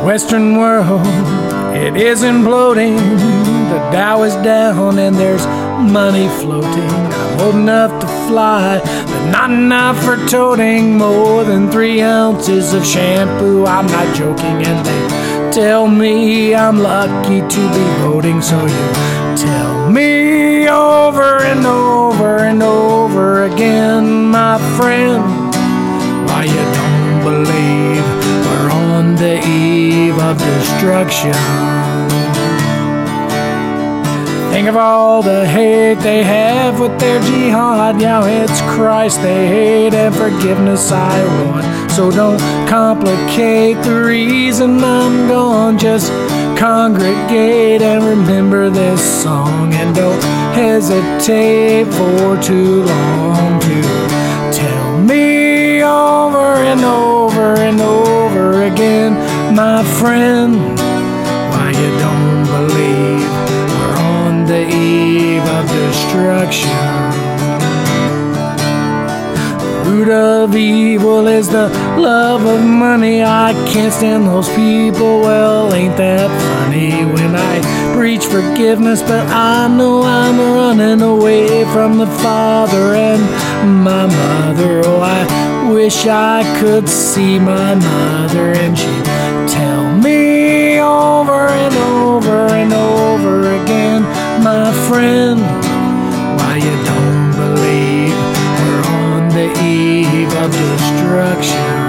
Western world, it is imploding. The Dow is down and there's money floating. I'm old enough to fly, but not enough for toting more than 3 ounces of shampoo. I'm not joking, and they tell me I'm lucky to be voting. So you tell me over and over and over again, my friend, why you don't believe we're on the eve of destruction. Think of all the hate they have with their jihad. Yeah, it's Christ they hate and forgiveness I want. So don't complicate the reason I'm gone. Just congregate and remember this song, and don't hesitate for too long to tell me over and over and over again, my friend, why you don't believe we're on the eve of destruction. Root of evil is the love of money. I can't stand those people. Well, ain't that funny when I preach forgiveness, but I know I'm running away from the Father and my mother. Oh, I wish I could see my mother and she'd tell me over and over and over again, my friend, why you don't believe we're on the eve of destruction.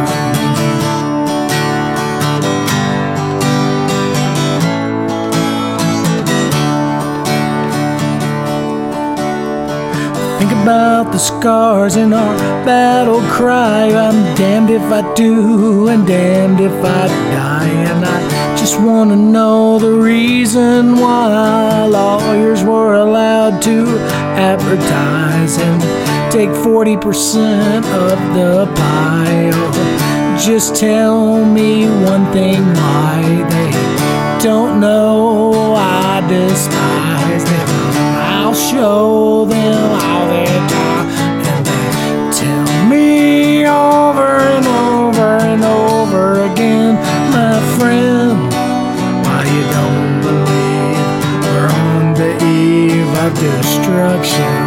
Think about the scars in our battle cry. I'm damned if I do and damned if I die. And I just want to know the reason why lawyers were allowed to advertise and take 40% of the pie. Oh, just tell me one thing, why they don't know I despise them. I'll show them how they die, and they tell me over and over and over again, my friend, why you don't believe we're on the eve of destruction.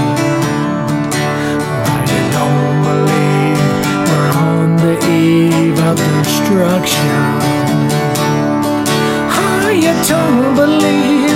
Why you don't believe we're on the eve of destruction. Why you don't believe